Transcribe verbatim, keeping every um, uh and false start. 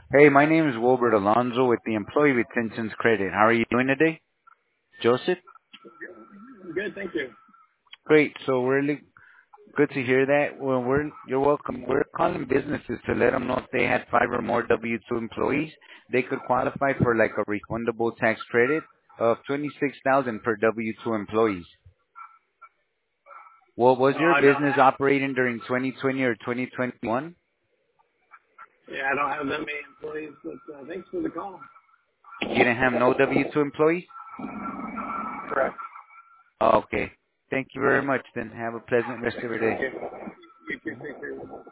Hey, my name is Wilbert Alonzo with the Employee Retentions Credit. How are you doing today? Joseph? Good, thank you. Great. So really good to hear that. Well, we're, you're welcome. We're calling businesses to let them know if they had five or more W two employees, they could qualify for like a refundable tax credit of twenty-six thousand per W two employees. Well, was No, your I don't business have. operating during twenty twenty or twenty twenty-one? Yeah, I don't have that many employees, but uh, thanks for the call. You didn't have no W two employees? Correct. Okay. Thank you very much then. Have a pleasant rest of Thanks. your day. You too. You too. Take care.